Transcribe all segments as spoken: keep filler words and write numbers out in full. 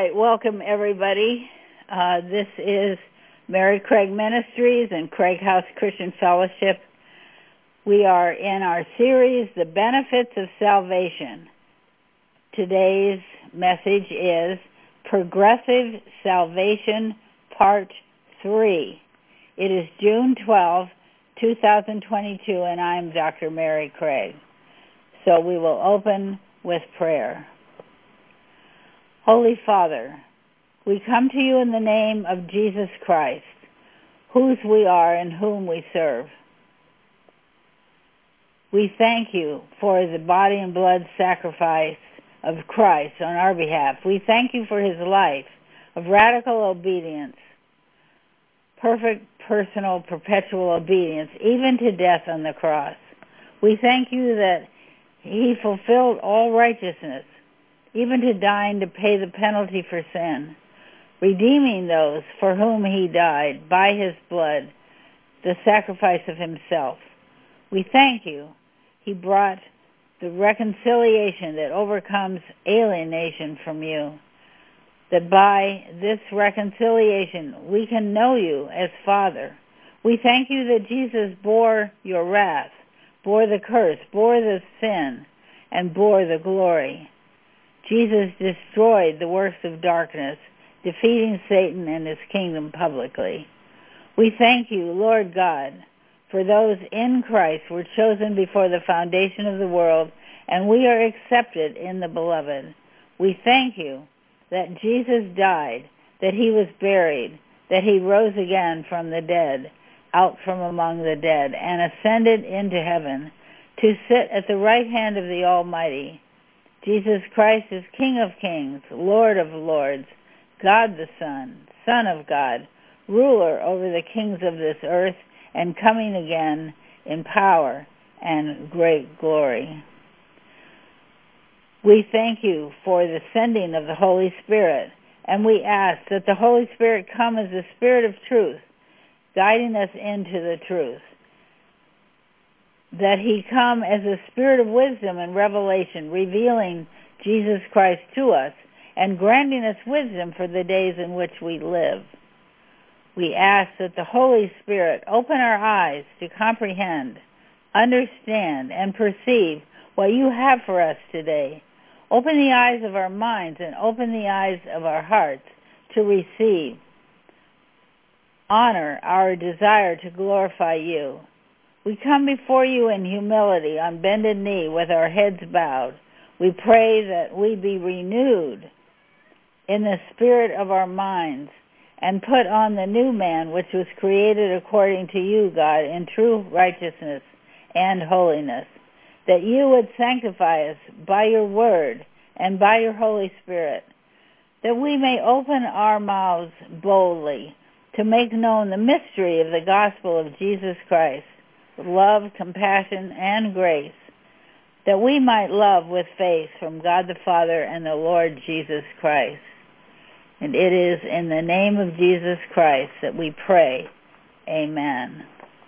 right, welcome everybody. Uh, this is Mary Craig Ministries and Craig House Christian Fellowship. We are in our series, The Benefits of Salvation. Today's message is Progressive Salvation, Part three. It is June twelfth, two thousand twenty-two, and I'm Doctor Mary Craig. So we will open with prayer. Holy Father, we come to you in the name of Jesus Christ, whose we are and whom we serve. We thank you for the body and blood sacrifice of Christ on our behalf. We thank you for his life of radical obedience, perfect, personal, perpetual obedience, even to death on the cross. We thank you that he fulfilled all righteousness, even to dying to pay the penalty for sin, redeeming those for whom he died by his blood, the sacrifice of himself. We thank you. He brought the reconciliation that overcomes alienation from you, that by this reconciliation we can know you as Father. We thank you that Jesus bore your wrath, bore the curse, bore the sin, and bore the glory. Jesus destroyed the works of darkness, defeating Satan and his kingdom publicly. We thank you, Lord God, for those in Christ were chosen before the foundation of the world, and we are accepted in the Beloved. We thank you that Jesus died, that he was buried, that he rose again from the dead, out from among the dead, and ascended into heaven to sit at the right hand of the Almighty. Jesus Christ is King of kings, Lord of lords, God the Son, Son of God, ruler over the kings of this earth, and coming again in power and great glory. We thank you for the sending of the Holy Spirit, and we ask that the Holy Spirit come as the Spirit of truth, guiding us into the truth, that he come as a spirit of wisdom and revelation, revealing Jesus Christ to us and granting us wisdom for the days in which we live. We ask that the Holy Spirit open our eyes to comprehend, understand, and perceive what you have for us today. Open the eyes of our minds and open the eyes of our hearts to receive. Honor our desire to glorify you. We come before you in humility, on bended knee, with our heads bowed. We pray that we be renewed in the spirit of our minds and put on the new man which was created according to you, God, in true righteousness and holiness, that you would sanctify us by your word and by your Holy Spirit, that we may open our mouths boldly to make known the mystery of the gospel of Jesus Christ, love, compassion, and grace, that we might love with faith from God the Father and the Lord Jesus Christ. And it is in the name of Jesus Christ that we pray. Amen.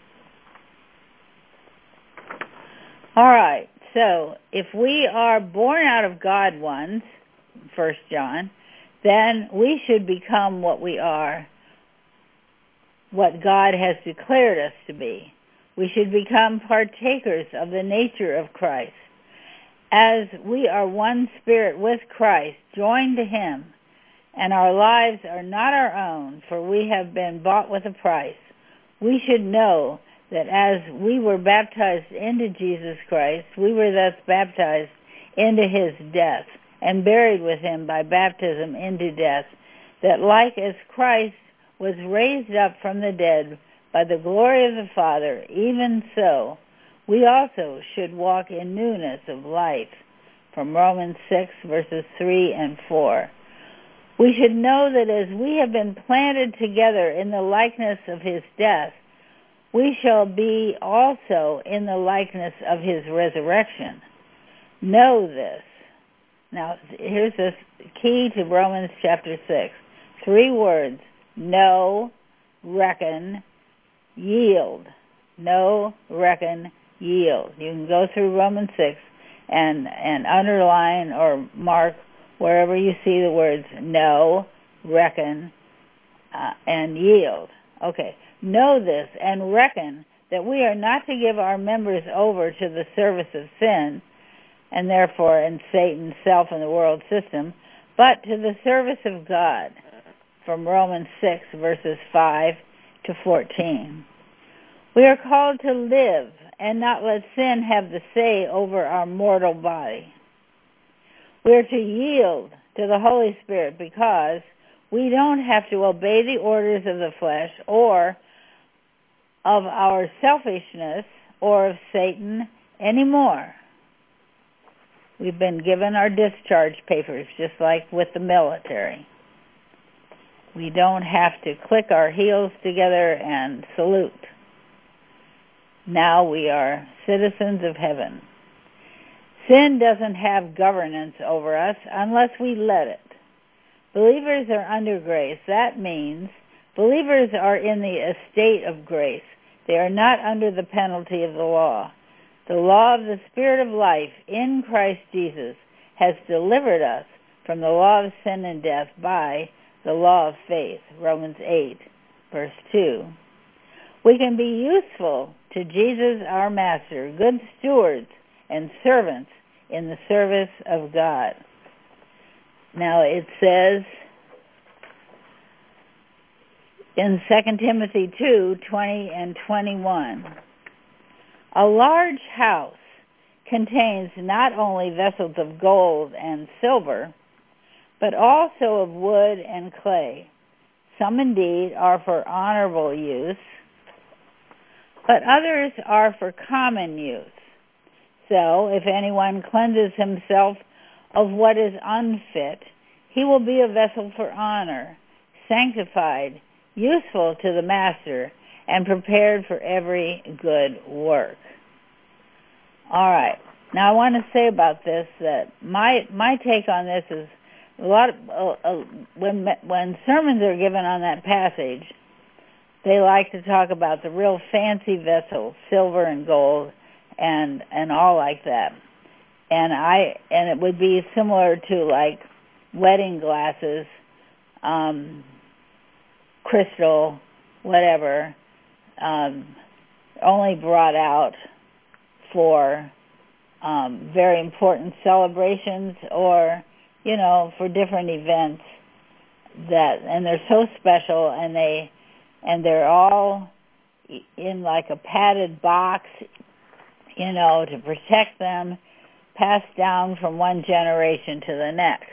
All right, so if we are born out of God ones, First John, then we should become what we are, what God has declared us to be. We should become partakers of the nature of Christ. As we are one spirit with Christ, joined to him, and our lives are not our own, for we have been bought with a price, we should know that as we were baptized into Jesus Christ, we were thus baptized into his death, and buried with him by baptism into death, that like as Christ was raised up from the dead by the glory of the Father, even so we also should walk in newness of life, from Romans six, verses three and four. We should know that as we have been planted together in the likeness of his death, we shall be also in the likeness of his resurrection. Know this. Now, here's the key to Romans chapter six. Three words: know, reckon, yield. Know, reckon, yield. You can go through Romans six and, and underline or mark wherever you see the words know, reckon, uh, and yield. Okay, know this and reckon that we are not to give our members over to the service of sin, and therefore in Satan's self and the world system, but to the service of God, from Romans six, verses five to fourteen. We are called to live and not let sin have the say over our mortal body. We are to yield to the Holy Spirit because we don't have to obey the orders of the flesh or of our selfishness or of Satan anymore. We've been given our discharge papers, just like with the military. We don't have to click our heels together and salute. Now we are citizens of heaven. Sin doesn't have governance over us unless we let it. Believers are under grace. That means believers are in the estate of grace. They are not under the penalty of the law. The law of the Spirit of life in Christ Jesus has delivered us from the law of sin and death by the law of faith, Romans eight, verse two. We can be useful to Jesus our Master, good stewards and servants in the service of God. Now it says in Second Timothy two, twenty and twenty-one, a large house contains not only vessels of gold and silver, but also of wood and clay. Some indeed are for honorable use, but others are for common use. So if anyone cleanses himself of what is unfit, he will be a vessel for honor, sanctified, useful to the master, and prepared for every good work. All right. Now I want to say about this that my my take on this is a lot of, uh, uh, when when sermons are given on that passage, they like to talk about the real fancy vessels, silver and gold, and and all like that. And I and it would be similar to like wedding glasses, um, crystal, whatever, um, only brought out for um, very important celebrations or, you know, for different events that, and they're so special, and they and they're all in like a padded box, you know, to protect them, passed down from one generation to the next.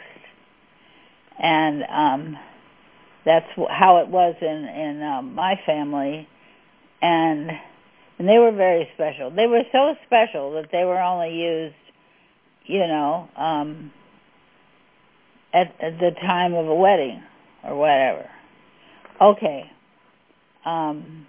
And um, that's how it was in, in um, my family. And, and they were very special. They were so special that they were only used, you know, um, at, at the time of a wedding or whatever. Okay. Um,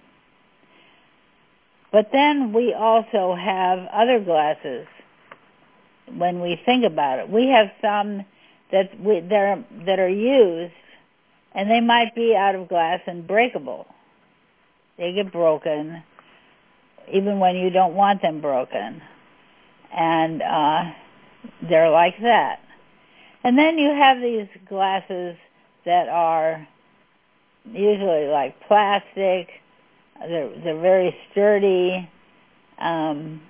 but then we also have other glasses when we think about it. We have some that we, that are, that are used, and they might be out of glass and breakable. They get broken even when you don't want them broken. And uh, they're like that. And then you have these glasses that are usually like plastic. They're, they're very sturdy. Um,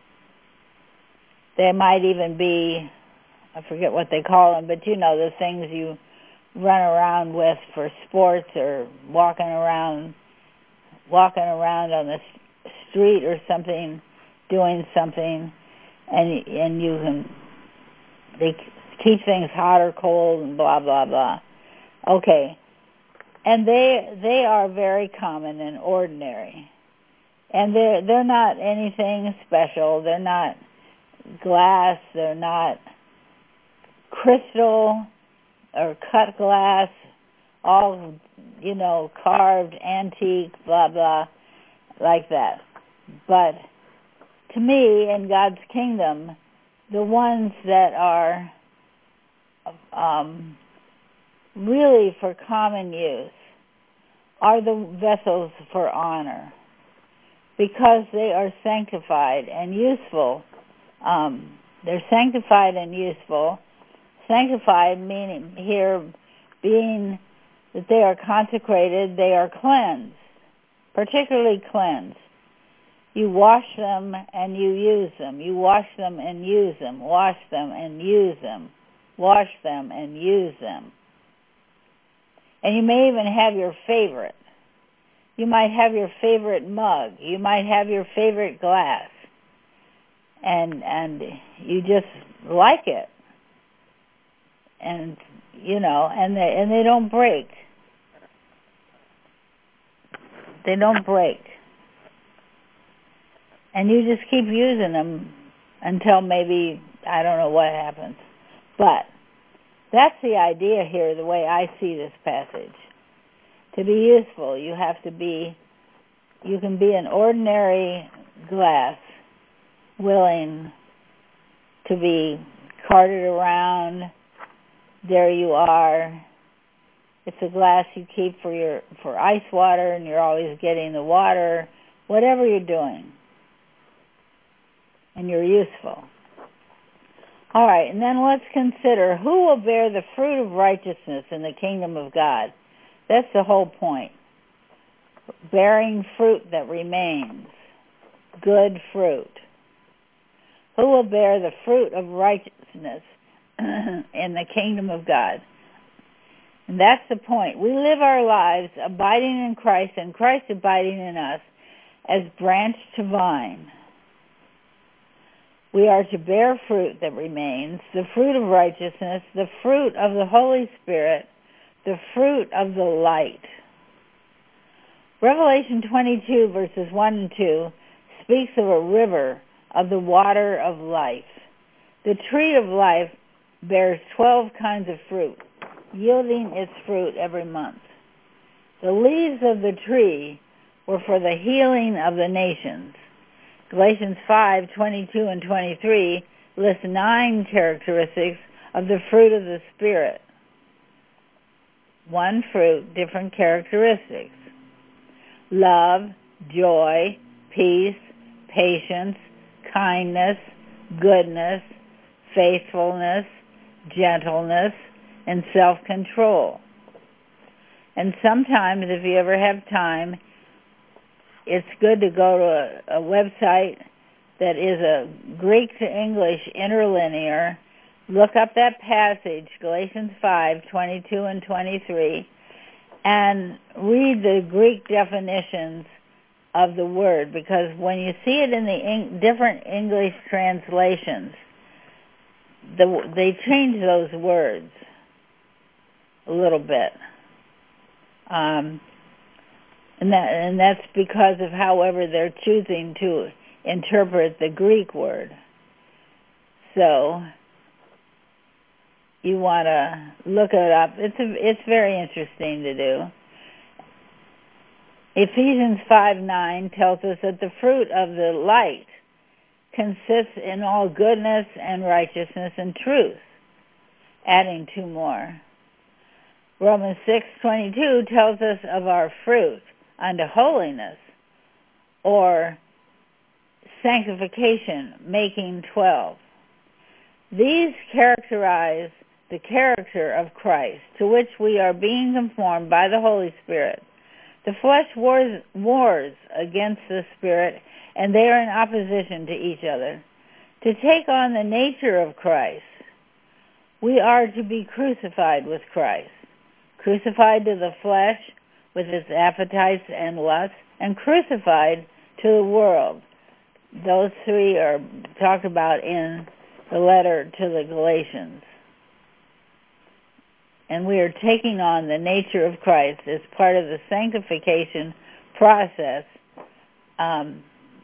they might even be, I forget what they call them, but you know, the things you run around with for sports or walking around walking around on the street or something, doing something, and and you can, they keep things hot or cold and blah, blah, blah. Okay. And they they are very common and ordinary. And they're, they're not anything special. They're not glass. They're not crystal or cut glass, all, you know, carved, antique, blah, blah, like that. But to me, in God's kingdom, the ones that are um, really for common use are the vessels for honor, because they are sanctified and useful. Um, they're sanctified and useful Sanctified meaning here being that they are consecrated, they are cleansed, particularly cleansed. You wash them and you use them. You wash them and use them. Wash them and use them. Wash them and use them. And you may even have your favorite. You might have your favorite mug. You might have your favorite glass. And and you just like it. And you know, and they and they don't break. They don't break. And you just keep using them until maybe, I don't know what happens. But that's the idea here, the way I see this passage. To be useful, you have to be, you can be an ordinary glass, willing to be carted around. There you are. It's a glass you keep for your for ice water, and you're always getting the water, whatever you're doing. And you're useful. All right, and then let's consider who will bear the fruit of righteousness in the kingdom of God. That's the whole point. Bearing fruit that remains. Good fruit. Who will bear the fruit of righteousness in the kingdom of God? And that's the point. We live our lives abiding in Christ and Christ abiding in us as branch to vine. We are to bear fruit that remains, the fruit of righteousness, the fruit of the Holy Spirit, the fruit of the light. Revelation twenty-two, verses one and two, speaks of a river of the water of life. The tree of life bears twelve kinds of fruit, yielding its fruit every month. The leaves of the tree were for the healing of the nations. Galatians five, twenty-two and twenty-three list nine characteristics of the fruit of the Spirit. One fruit, different characteristics. Love, joy, peace, patience, kindness, goodness, faithfulness, gentleness, and self-control. And sometimes, if you ever have time, it's good to go to a, a website that is a Greek to English interlinear. Look up that passage, Galatians five, twenty-two and twenty-three, and read the Greek definitions of the word, because when you see it in the in, different English translations, the, they change those words a little bit. Um, And that and that's because of however they're choosing to interpret the Greek word. So you want to look it up. It's a, it's very interesting to do. Ephesians five nine tells us that the fruit of the light consists in all goodness and righteousness and truth. Adding two more. Romans six twenty-two tells us of our fruit unto holiness, or sanctification, making twelve. These characterize the character of Christ, to which we are being conformed by the Holy Spirit. The flesh wars, wars against the Spirit, and they are in opposition to each other. To take on the nature of Christ, we are to be crucified with Christ, crucified to the flesh, with its appetites and lusts, and crucified to the world. Those three are talked about in the letter to the Galatians. And we are taking on the nature of Christ as part of the sanctification process. Um,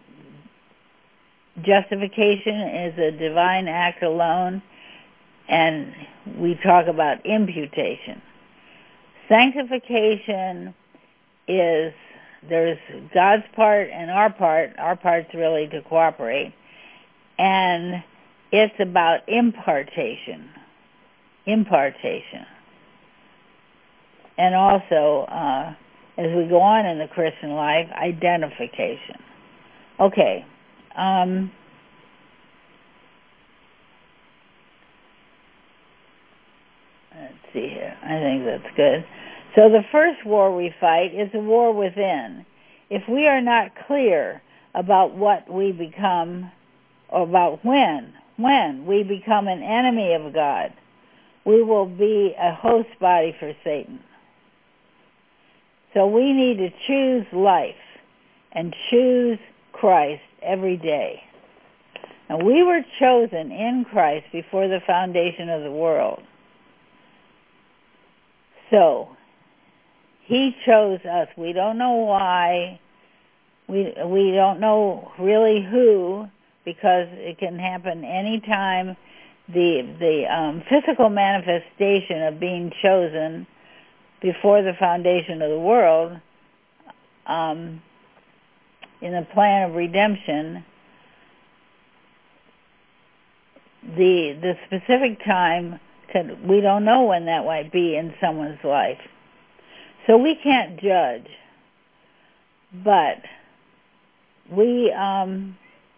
justification is a divine act alone, and we talk about imputation. Sanctification is, there's God's part and our part. Our part's really to cooperate. And it's about impartation. Impartation. And also, uh, as we go on in the Christian life, identification. Okay. Um, see here. I think that's good. So the first war we fight is a war within. If we are not clear about what we become, or about when, when we become an enemy of God, we will be a host body for Satan. So we need to choose life and choose Christ every day. And we were chosen in Christ before the foundation of the world. So, he chose us. We don't know why. We we don't know really who, because it can happen anytime. The the um, physical manifestation of being chosen before the foundation of the world, um, in the plan of redemption, the the specific time, can, we don't know when that might be in someone's life. So we can't judge. But we, um,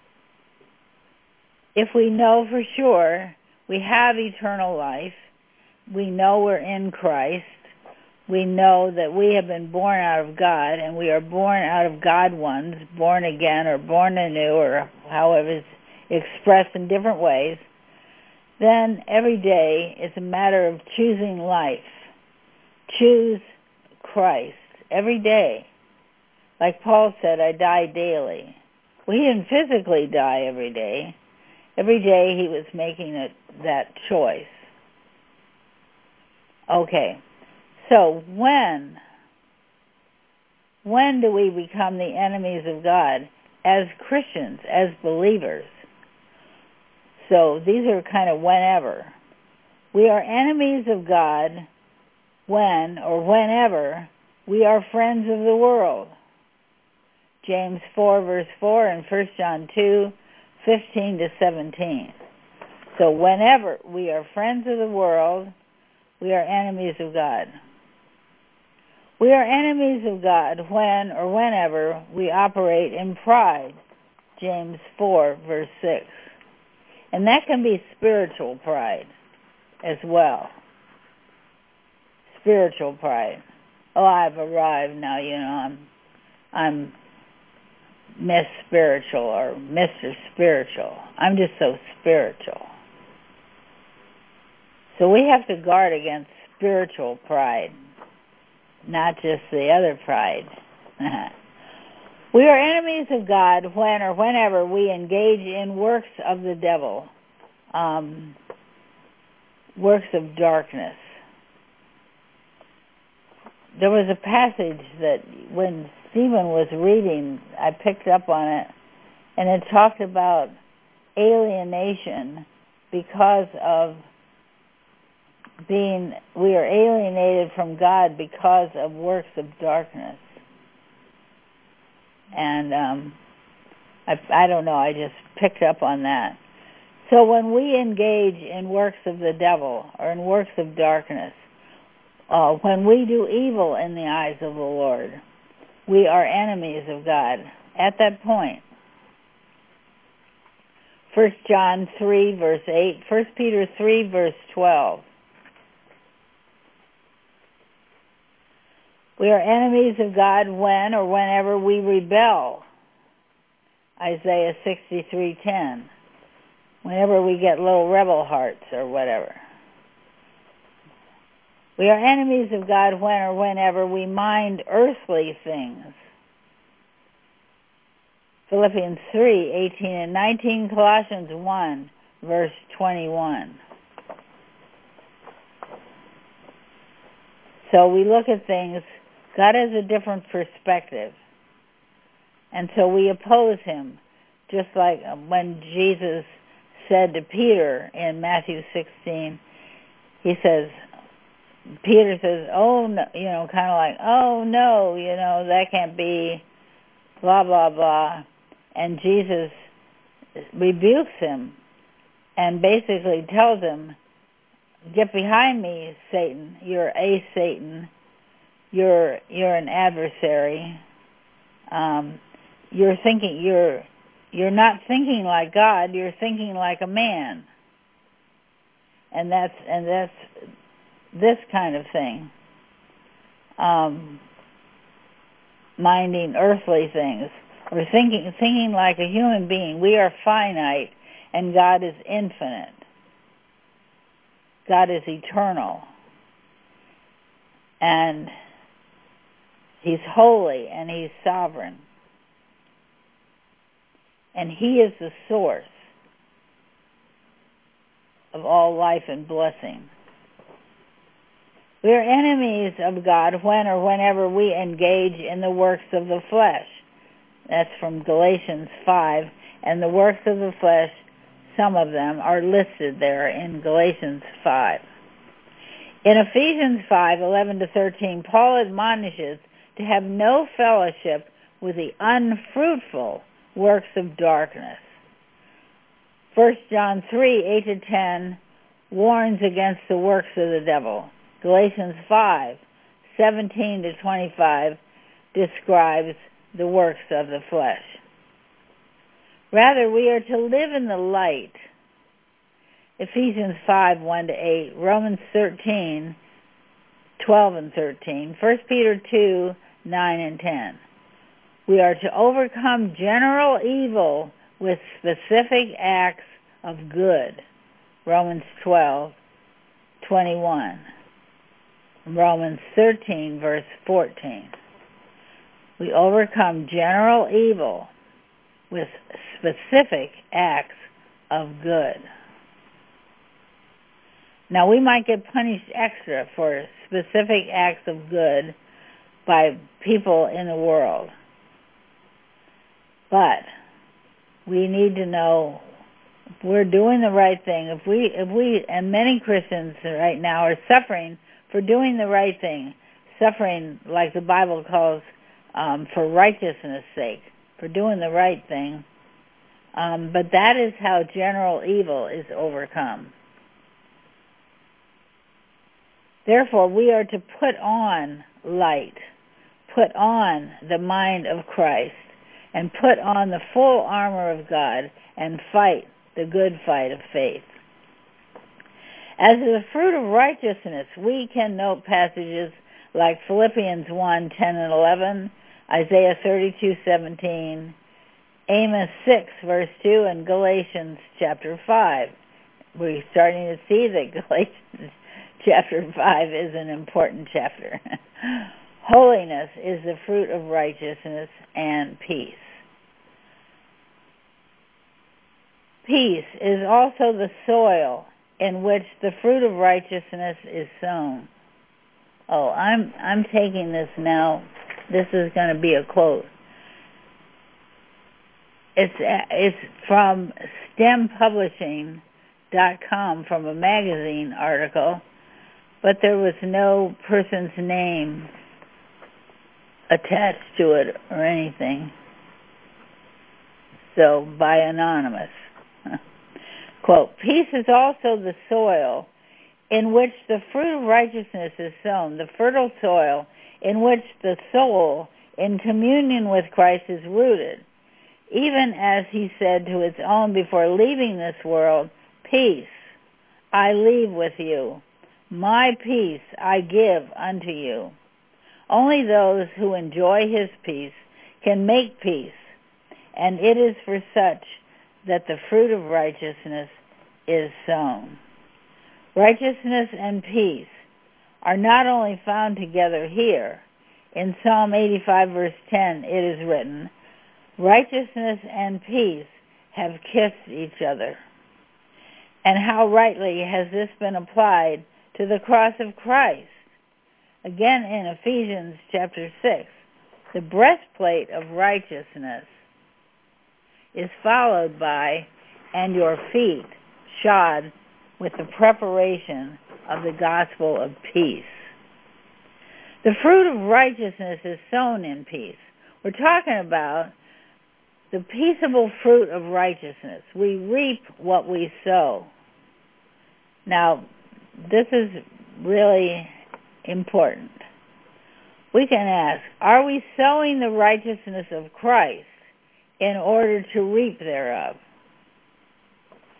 if we know for sure we have eternal life, we know we're in Christ, we know that we have been born out of God, and we are born out of God ones, born again or born anew, or however it's expressed in different ways, then every day is a matter of choosing life. Choose Christ every day. Like Paul said, I die daily. Well, he didn't physically die every day. Every day he was making it, that choice. Okay, so when, when do we become the enemies of God? As Christians, as believers. So these are kind of whenever. We are enemies of God when, or whenever, we are friends of the world. James four, verse four, and First John two, fifteen to seventeen. So whenever we are friends of the world, we are enemies of God. We are enemies of God when or whenever we operate in pride. James four, verse six. And that can be spiritual pride as well. Spiritual pride. Oh, I've arrived now, you know, I'm I'm Miss Spiritual or Mister Spiritual. I'm just so spiritual. So we have to guard against spiritual pride, not just the other pride. We are enemies of God when or whenever we engage in works of the devil, um, works of darkness. There was a passage that when Stephen was reading, I picked up on it, and it talked about alienation because of being, we are alienated from God because of works of darkness. And um, I, I don't know, I just picked up on that. So when we engage in works of the devil or in works of darkness, uh, when we do evil in the eyes of the Lord, we are enemies of God at that point. First John three, verse eight, First Peter three, verse twelve. We are enemies of God when or whenever we rebel. Isaiah sixty-three ten. Whenever we get little rebel hearts or whatever. We are enemies of God when or whenever we mind earthly things. Philippians three, eighteen and nineteen, Colossians one, verse twenty-one. So we look at things, God has a different perspective. And so we oppose him, just like when Jesus said to Peter in Matthew sixteen, he says, Peter says, oh, no, you know, kind of like, oh, no, you know, that can't be, blah, blah, blah. And Jesus rebukes him and basically tells him, get behind me, Satan. You're a Satan. You're you're an adversary. Um, you're thinking you're you're not thinking like God. You're thinking like a man. And that's and that's this kind of thing, um, minding earthly things, or thinking thinking like a human being. We are finite, and God is infinite. God is eternal, and He's holy, and He's sovereign, and He is the source of all life and blessing. We are enemies of God when or whenever we engage in the works of the flesh. That's from Galatians five. And the works of the flesh, some of them are listed there in Galatians five. In Ephesians five, eleven to thirteen, Paul admonishes to have no fellowship with the unfruitful works of darkness. First John three, eight to ten warns against the works of the devil. Galatians five, seventeen to twenty-five describes the works of the flesh. Rather, we are to live in the light. Ephesians five, one to eight, Romans thirteen, twelve and thirteen, First Peter two, nine and ten. We are to overcome general evil with specific acts of good. Romans twelve, twenty-one. Romans thirteen, verse fourteen. We overcome general evil with specific acts of good. Now, we might get punished extra for specific acts of good by people in the world. But we need to know if we're doing the right thing. If we, if we, and many Christians right now are suffering for doing the right thing, suffering like the Bible calls um, for righteousness' sake, for doing the right thing. Um, but that is how general evil is overcome. Therefore, we are to put on light, put on the mind of Christ, and put on the full armor of God and fight the good fight of faith. As the fruit of righteousness, we can note passages like Philippians one, ten and eleven, Isaiah thirty-two, seventeen, Amos six, verse two, and Galatians chapter five. We're starting to see that Galatians chapter five is an important chapter. Holiness is the fruit of righteousness and peace. Peace is also the soil in which the fruit of righteousness is sown. Oh, I'm I'm taking this now. This is going to be a quote. It's it's from stem publishing dot com, from a magazine article, but there was no person's name attached to it or anything. So, by anonymous. Quote, peace is also the soil in which the fruit of righteousness is sown, the fertile soil in which the soul in communion with Christ is rooted. Even as he said to his own before leaving this world, peace I leave with you, my peace I give unto you. Only those who enjoy his peace can make peace, and it is for such that the fruit of righteousness is sown. Righteousness and peace are not only found together here. In Psalm eighty-five, verse ten, it is written, righteousness and peace have kissed each other. And how rightly has this been applied to the cross of Christ? Again in Ephesians chapter six, the breastplate of righteousness is followed by, and your feet shod with the preparation of the gospel of peace. The fruit of righteousness is sown in peace. We're talking about the peaceable fruit of righteousness. We reap what we sow. Now, this is really important. We can ask, are we sowing the righteousness of Christ in order to reap thereof?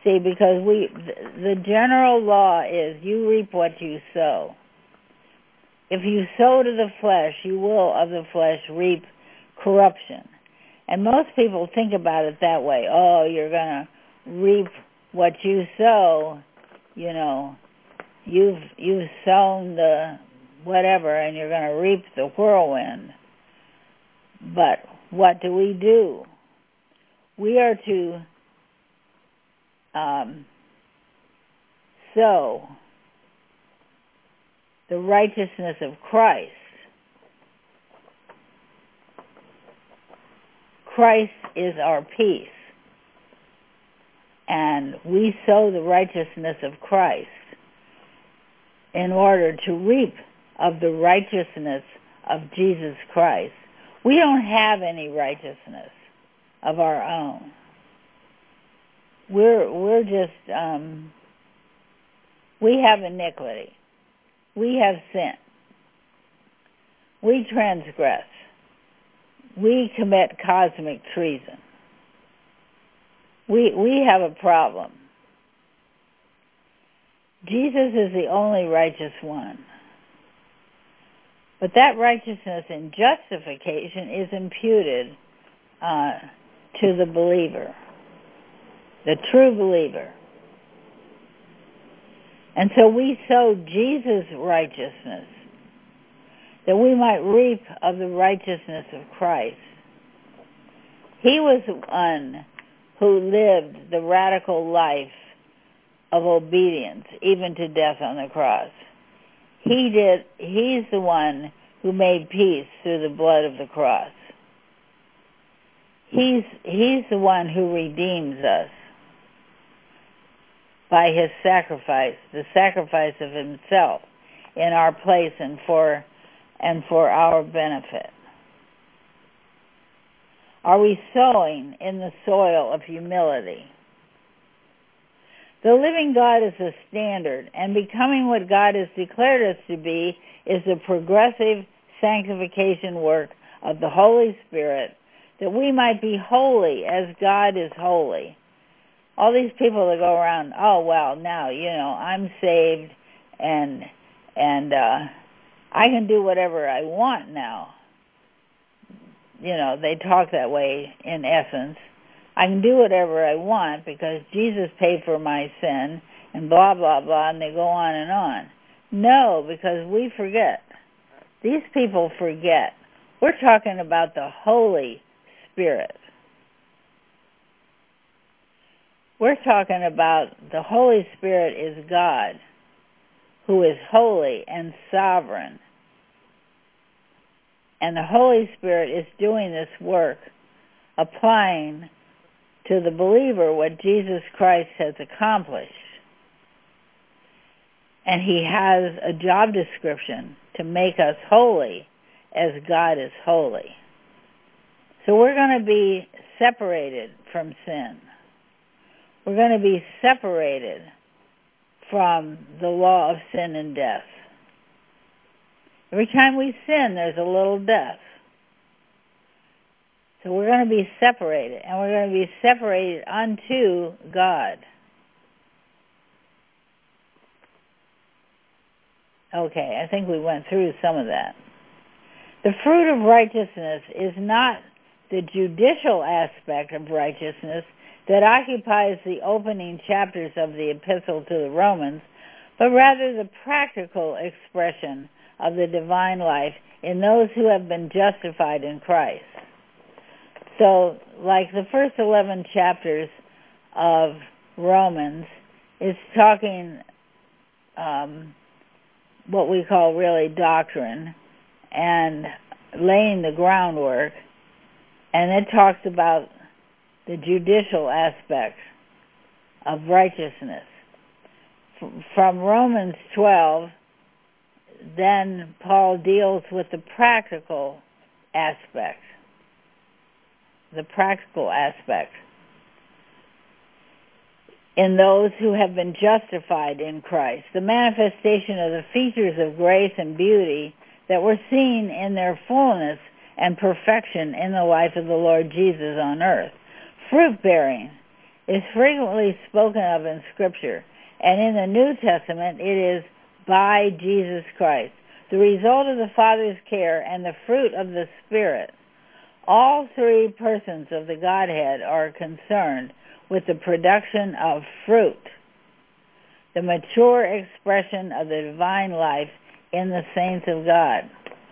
See, because we, the general law is you reap what you sow. If you sow to the flesh, you will of the flesh reap corruption. And most people think about it that way. Oh, you're going to reap what you sow, you know, you've you've sown the whatever and you're going to reap the whirlwind. But what do we do? We are to um, sow the righteousness of Christ. Christ is our peace. And we sow the righteousness of Christ in order to reap of the righteousness of Jesus Christ. We don't have any righteousness of our own. We're we're just um, we have iniquity. We have sin. We transgress. We commit cosmic treason. We we have a problem. Jesus is the only righteous one. But that righteousness in justification is imputed uh, to the believer, the true believer. And so we sow Jesus' righteousness, that we might reap of the righteousness of Christ. He was the one who lived the radical life of obedience, even to death on the cross. He did. He's the one who made peace through the blood of the cross. He's he's the one who redeems us by his sacrifice, the sacrifice of himself in our place and for and for our benefit. Are we sowing in the soil of humility? The living God is the standard, and becoming what God has declared us to be is the progressive sanctification work of the Holy Spirit, that we might be holy as God is holy. All these people that go around, oh, well, now, you know, I'm saved, and and uh, I can do whatever I want now. You know, they talk that way in essence. I can do whatever I want because Jesus paid for my sin and blah, blah, blah, and they go on and on. No, because we forget. These people forget. We're talking about the Holy Spirit. We're talking about the Holy Spirit is God, who is holy and sovereign. And the Holy Spirit is doing this work, applying to the believer what Jesus Christ has accomplished. And he has a job description to make us holy as God is holy. So we're going to be separated from sin. We're going to be separated from the law of sin and death. Every time we sin, there's a little death. So we're going to be separated, and we're going to be separated unto God. Okay, I think we went through some of that. The fruit of righteousness is not the judicial aspect of righteousness that occupies the opening chapters of the Epistle to the Romans, but rather the practical expression of the divine life in those who have been justified in Christ. So, like the first eleven chapters of Romans is talking um, what we call really doctrine and laying the groundwork, and it talks about the judicial aspect of righteousness. From Romans twelve, then Paul deals with the practical aspect. The practical aspect in those who have been justified in Christ, the manifestation of the features of grace and beauty that were seen in their fullness and perfection in the life of the Lord Jesus on earth. Fruit bearing is frequently spoken of in Scripture, and in the New Testament it is by Jesus Christ, the result of the Father's care and the fruit of the Spirit. All three persons of the Godhead are concerned with the production of fruit, the mature expression of the divine life in the saints of God.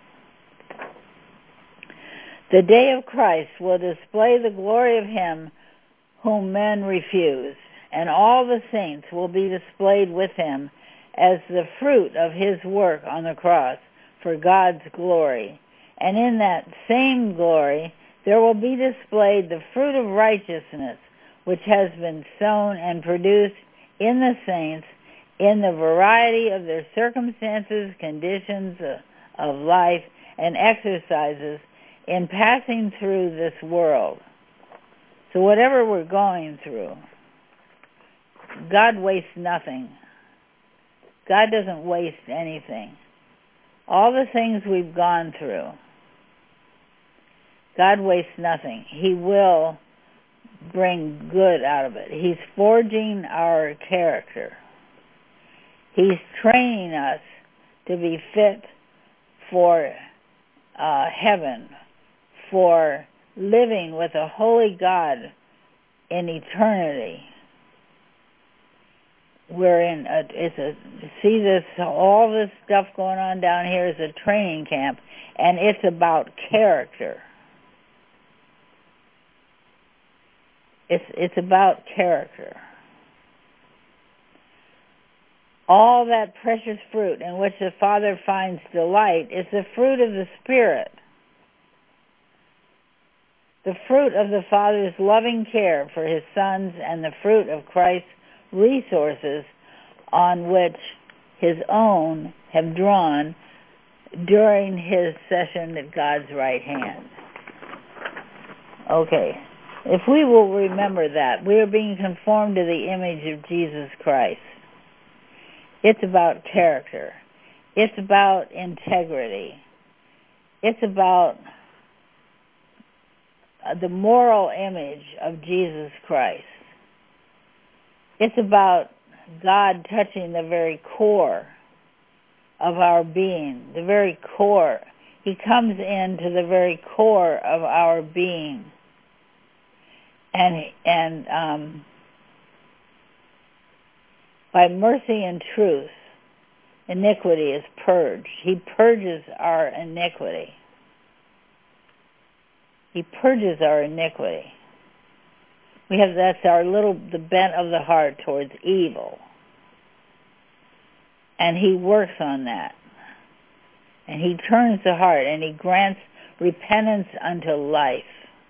The day of Christ will display the glory of Him whom men refuse, and all the saints will be displayed with Him as the fruit of His work on the cross for God's glory. And in that same glory there will be displayed the fruit of righteousness, which has been sown and produced in the saints in the variety of their circumstances, conditions of life, and exercises in passing through this world. So whatever we're going through, God wastes nothing. God doesn't waste anything. All the things we've gone through, God wastes nothing. He will bring good out of it. He's forging our character. He's training us to be fit for uh, heaven, for living with a holy God in eternity. We're in a, it's a, see this, all this stuff going on down here is a training camp, and it's about character. It's, it's about character. All that precious fruit in which the Father finds delight is the fruit of the Spirit. The fruit of the Father's loving care for His sons and the fruit of Christ's resources on which His own have drawn during His session at God's right hand. Okay, if we will remember that, we are being conformed to the image of Jesus Christ. It's about character. It's about integrity. It's about the moral image of Jesus Christ. It's about God touching the very core of our being, the very core. He comes into the very core of our being. And, and um, by mercy and truth, iniquity is purged. He purges our iniquity. He purges our iniquity. We have, that's our little, the bent of the heart towards evil. And He works on that. And He turns the heart and He grants repentance unto life.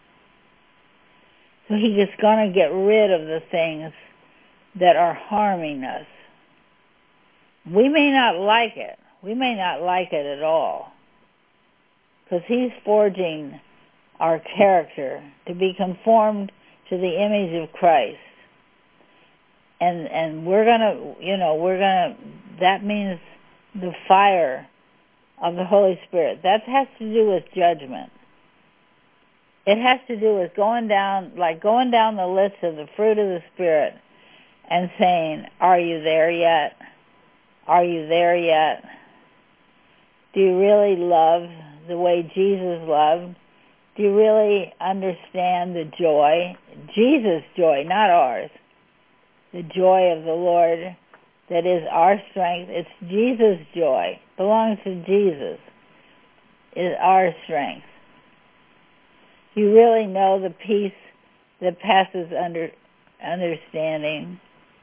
So He is going to get rid of the things that are harming us. We may not like it. We may not like it at all. Because He's forging our character to be conformed to the image of Christ. And and we're going to, you know, we're going to, that means the fire of the Holy Spirit. That has to do with judgment. It has to do with going down, like going down the list of the fruit of the Spirit and saying, are you there yet? Are you there yet? Do you really love the way Jesus loved? Do you really understand the joy? Jesus' joy, not ours. The joy of the Lord that is our strength. It's Jesus' joy. Belongs to Jesus. Is our strength. You really know the peace that passes under understanding.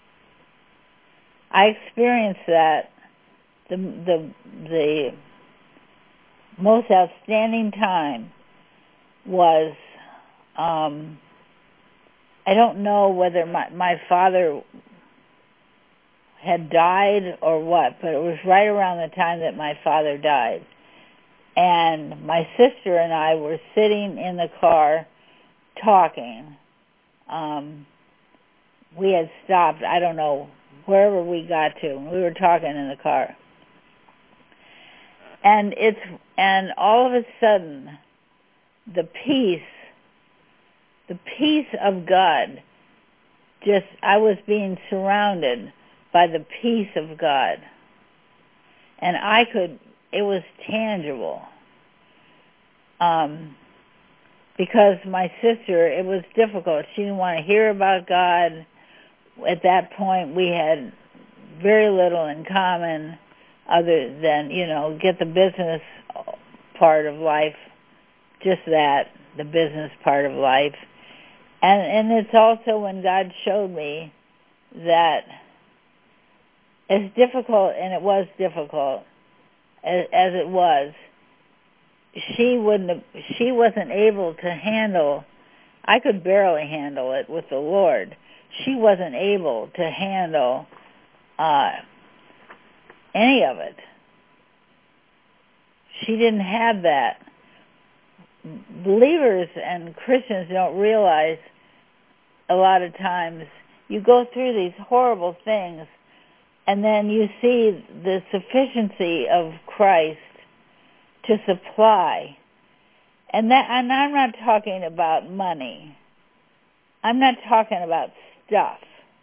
I experienced that. The the the most outstanding time was, um, I don't know whether my, my father had died or what, but it was right around the time that my father died. And my sister and I were sitting in the car talking. Um, we had stopped, I don't know, wherever we got to. We were talking in the car. And it's and all of a sudden, the peace, the peace of God just, I was being surrounded by the peace of God. And I could, it was tangible. Um, because my sister, it was difficult. She didn't want to hear about God. At that point, we had very little in common other than, you know, get the business part of life, just that, the business part of life. And and it's also when God showed me that as difficult, and it was difficult, as, as it was, she wouldn't have, she wasn't able to handle, I could barely handle it with the Lord. She wasn't able to handle uh, any of it. She didn't have that. Believers and Christians don't realize a lot of times you go through these horrible things and then you see the sufficiency of Christ to supply. And that, and I'm not talking about money. I'm not talking about stuff.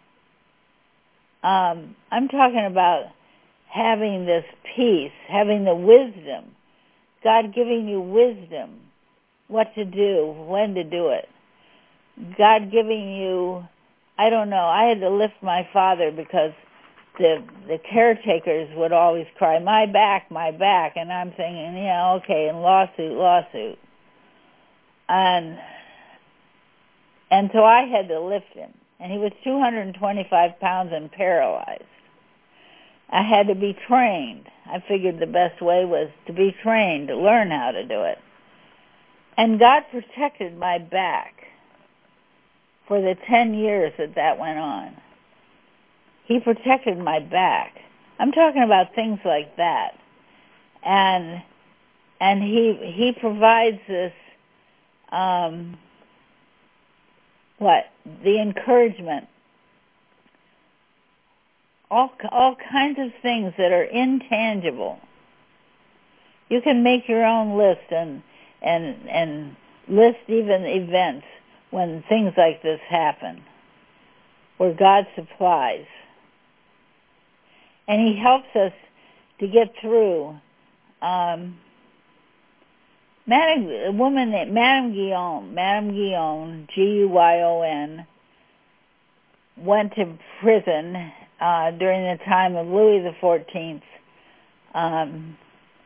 Um, I'm talking about having this peace, having the wisdom, God giving you wisdom, what to do, when to do it. God giving you, I don't know, I had to lift my father because the the caretakers would always cry, my back, my back, and I'm thinking, yeah, okay, and lawsuit, lawsuit. And and so I had to lift him. And he was two hundred twenty-five pounds and paralyzed. I had to be trained. I figured the best way was to be trained, to learn how to do it. And God protected my back for the ten years that that went on. He protected my back. I'm talking about things like that. And and he he provides this, um, what, the encouragement, all all kinds of things that are intangible. You can make your own list and and and list even events when things like this happen, where God supplies. And he helps us to get through. Um, Madame, a woman named Madame Guyon, Madame Guyon, G U Y O N, went to prison uh, during the time of Louis the Fourteenth um,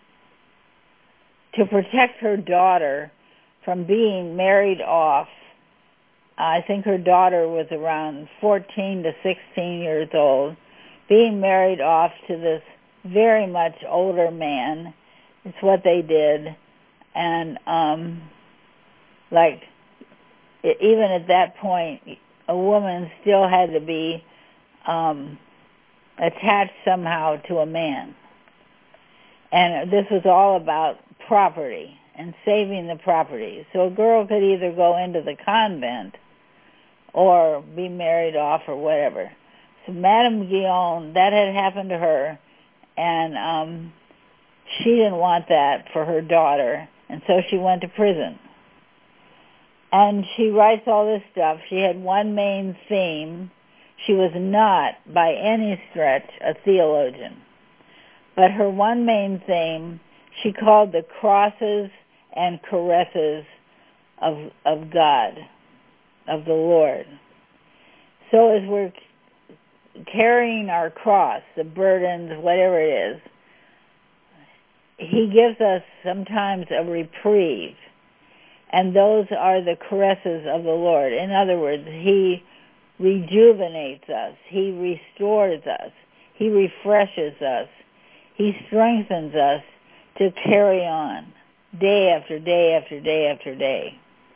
to protect her daughter from being married off. I think her daughter was around fourteen to sixteen years old, being married off to this very much older man. It's what they did. And, um, like, even at that point, a woman still had to be um, attached somehow to a man. And this was all about property and saving the property. So a girl could either go into the convent or be married off or whatever. So Madame Guyon, that had happened to her, and um, she didn't want that for her daughter, and so she went to prison. And she writes all this stuff. She had one main theme. She was not, by any stretch, a theologian. But her one main theme, she called the crosses and caresses of of God, of the Lord. So as we're carrying our cross, the burdens, whatever it is, he gives us sometimes a reprieve. And those are the caresses of the Lord. In other words, he rejuvenates us. He restores us. He refreshes us. He strengthens us to carry on day after day after day after day.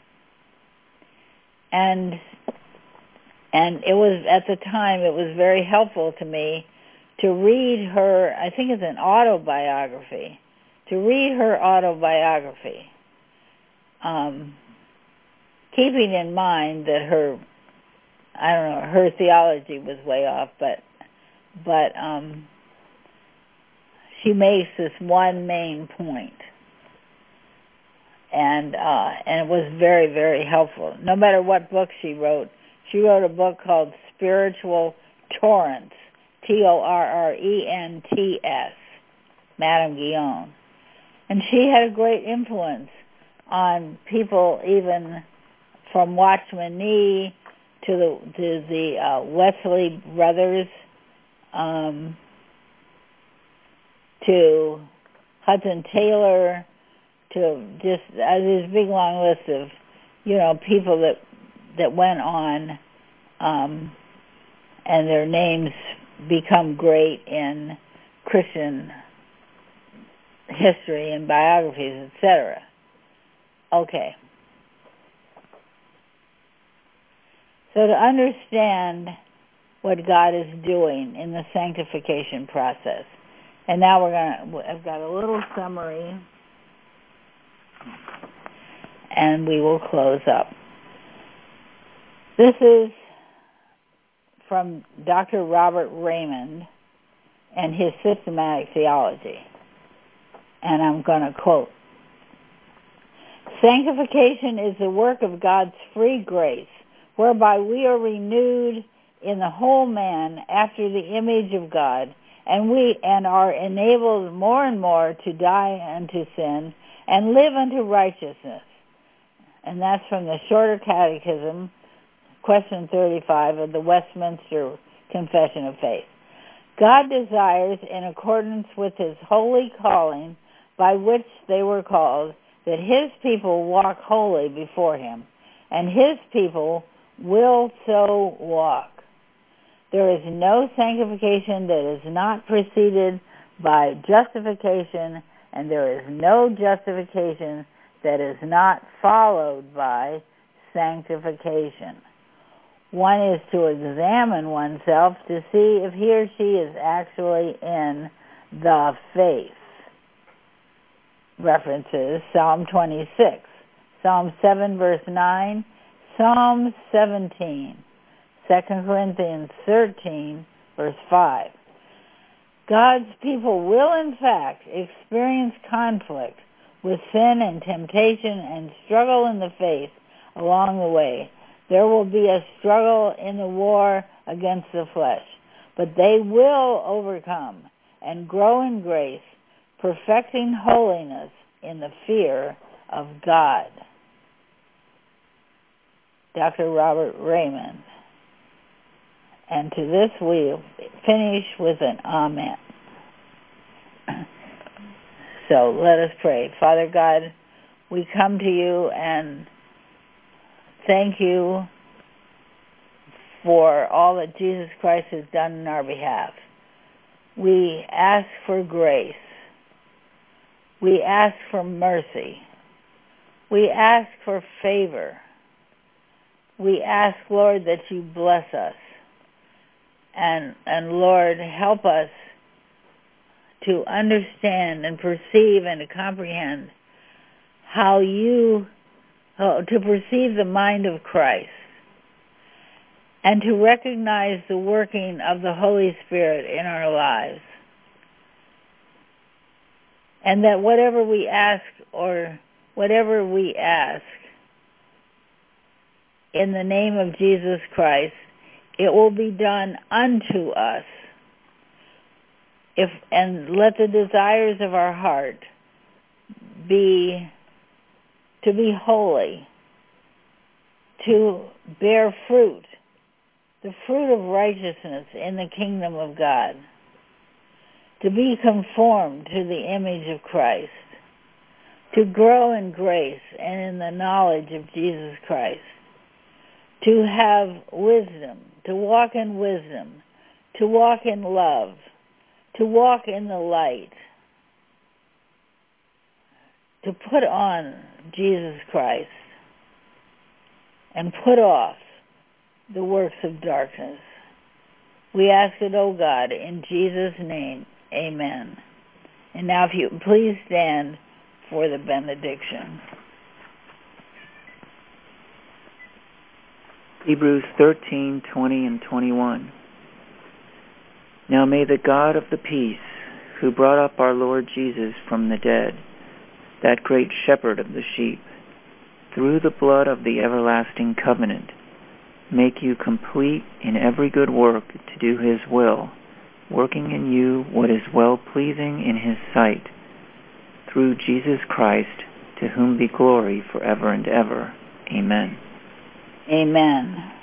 And and it was, at the time, it was very helpful to me to read her, I think it's an autobiography, to read her autobiography. Um, keeping in mind that her, I don't know, her theology was way off, but but um, she makes this one main point, and uh, and it was very, very helpful. No matter what book she wrote, she wrote a book called spiritual torrents, T O R R E N T S, Madame Guyon. And she had a great influence on people, even from Watchman Nee to the to the uh, Wesley brothers, um, to Hudson Taylor, to just uh, this big long list of, you know, people that that went on, um, and their names become great in Christian history and biographies, et cetera. Okay. So to understand what God is doing in the sanctification process, and now we're gonna. I've got a little summary, and we will close up. This is from Doctor Robert Raymond and his systematic theology, and I'm going to quote: "Sanctification is the work of God's free grace, whereby we are renewed in the whole man after the image of God, and we and are enabled more and more to die unto sin and live unto righteousness." And that's from the Shorter Catechism, question thirty-five of the Westminster Confession of Faith. God desires, in accordance with his holy calling by which they were called, that his people walk holy before him, and his people will so walk. There is no sanctification that is not preceded by justification, and there is no justification that is not followed by sanctification. One is to examine oneself to see if he or she is actually in the faith. References: Psalm twenty-six, Psalm seven, verse nine, Psalm seventeen, Second Corinthians thirteen, verse five. God's people will, in fact, experience conflict with sin and temptation and struggle in the faith along the way. There will be a struggle in the war against the flesh, but they will overcome and grow in grace, perfecting holiness in the fear of God. Doctor Robert Raymond. And to this we'll finish with an amen. So let us pray. Father God, we come to you and thank you for all that Jesus Christ has done in our behalf. We ask for grace. We ask for mercy. We ask for favor. We ask, Lord, that you bless us. And, and Lord, help us to understand and perceive and to comprehend how you, uh, to perceive the mind of Christ, and to recognize the working of the Holy Spirit in our lives. And that whatever we ask or whatever we ask in the name of Jesus Christ, it will be done unto us. If and let the desires of our heart be to be holy, to bear fruit, the fruit of righteousness in the kingdom of God, to be conformed to the image of Christ, to grow in grace and in the knowledge of Jesus Christ, to have wisdom, to walk in wisdom, to walk in love, to walk in the light, to put on Jesus Christ and put off the works of darkness. We ask it, O God, in Jesus' name, amen. And now if you please stand for the benediction. Hebrews thirteen, twenty and twenty-one. Now may the God of the peace, who brought up our Lord Jesus from the dead, that great shepherd of the sheep, through the blood of the everlasting covenant, make you complete in every good work to do his will, working in you what is well-pleasing in his sight, through Jesus Christ, to whom be glory forever and ever. Amen. Amen.